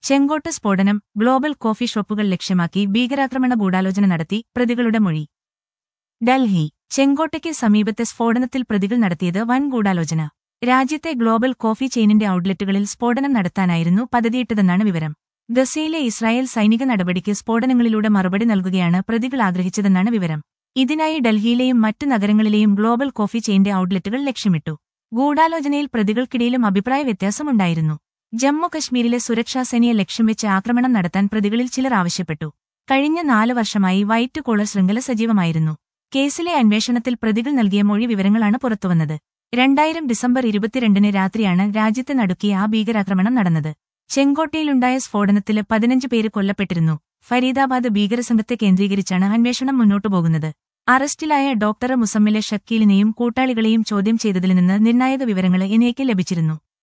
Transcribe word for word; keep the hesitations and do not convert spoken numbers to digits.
ചെങ്കോട്ട് സ്ഫോടനം global coffee ഷോപ്പുകൾ ലക്ഷ്യമാക്കി ഭീകരാക്രമണ ഗൂഢാലോചന നടത്തി പ്രതികളുടെ മൊഴി. ഡൽഹി ചെങ്കോട്ടയ്ക്ക് സമീപത്തെ സ്ഫോടനത്തിൽ പ്രതികൾ നടത്തിയത് വൻ ഗൂഢാലോചന. രാജ്യത്തെ ഗ്ലോബൽ കോഫി ചെയിനിന്റെ ഔട്ട്ലെറ്റുകളിൽ സ്ഫോടനം നടത്താനായിരുന്നു പദ്ധതിയിട്ടതെന്നാണ് വിവരം. ഗസയിലെ ഇസ്രായേൽ സൈനിക നടപടിക്ക് സ്ഫോടനങ്ങളിലൂടെ മറുപടി നൽകുകയാണ് പ്രതികൾ ആഗ്രഹിച്ചതെന്നാണ് വിവരം. ഇതിനായി ഡൽഹിയിലെയും മറ്റ് നഗരങ്ങളിലെയും ഗ്ലോബൽ കോഫി ചെയിന്റെ ഔട്ട്ലെറ്റുകൾ ലക്ഷ്യമിട്ടു. ഗൂഢാലോചനയിൽ പ്രതികൾക്കിടയിലും അഭിപ്രായ വ്യത്യാസമുണ്ടായിരുന്നു. ജമ്മു കശ്മീരിലെ സുരക്ഷാസേനയെ ലക്ഷ്യം വെച്ച് ആക്രമണം നടത്താൻ പ്രതികളിൽ ചിലർ ആവശ്യപ്പെട്ടു. കഴിഞ്ഞ നാല് വർഷമായി വൈറ്റ് കോളർ ശൃംഖല സജീവമായിരുന്നു. കേസിലെ അന്വേഷണത്തിൽ പ്രതികൾ നൽകിയ മൊഴി വിവരങ്ങളാണ് പുറത്തുവന്നത്. രണ്ടായിരം ഡിസംബർ ഇരുപത്തിരണ്ടിന് രാത്രിയാണ് രാജ്യത്തെ നടുക്കിയ ആ ഭീകരാക്രമണം നടന്നത്. ചെങ്കോട്ടയിലുണ്ടായ സ്ഫോടനത്തില് പതിനഞ്ച് പേര് കൊല്ലപ്പെട്ടിരുന്നു. ഫരീദാബാദ് ഭീകരസംഘത്തെ കേന്ദ്രീകരിച്ചാണ് അന്വേഷണം മുന്നോട്ടു പോകുന്നത്. അറസ്റ്റിലായ ഡോക്ടർ മുസമ്മിലെ ഷക്കീലിനെയും കൂട്ടാളികളെയും ചോദ്യം ചെയ്തതിൽ നിന്ന് നിർണായക വിവരങ്ങൾ എൻഐക്ക് ലഭിച്ചിരുന്നു.